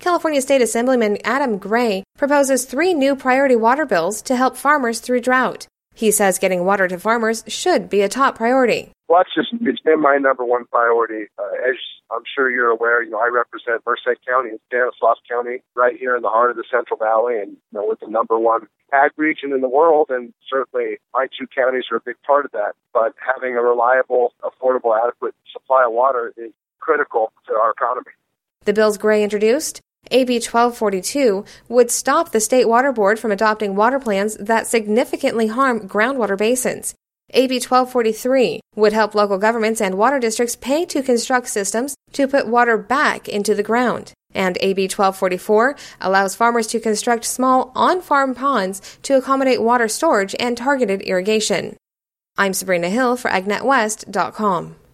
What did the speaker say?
California State Assemblyman Adam Gray proposes 3 new priority water bills to help farmers through drought. He says getting water to farmers should be a top priority. Well, it's been my number one priority. As I'm sure you're aware, I represent Merced County and Stanislaus County right here in the heart of the Central Valley, and with the number one ag region in the world, and certainly my 2 counties are a big part of that. But having a reliable, affordable, adequate supply of water is critical to our economy. The bills Gray introduced, AB 1242, would stop the State Water Board from adopting water plans that significantly harm groundwater basins. AB 1243 would help local governments and water districts pay to construct systems to put water back into the ground. And AB 1244 allows farmers to construct small on-farm ponds to accommodate water storage and targeted irrigation. I'm Sabrina Hill for AgNetWest.com.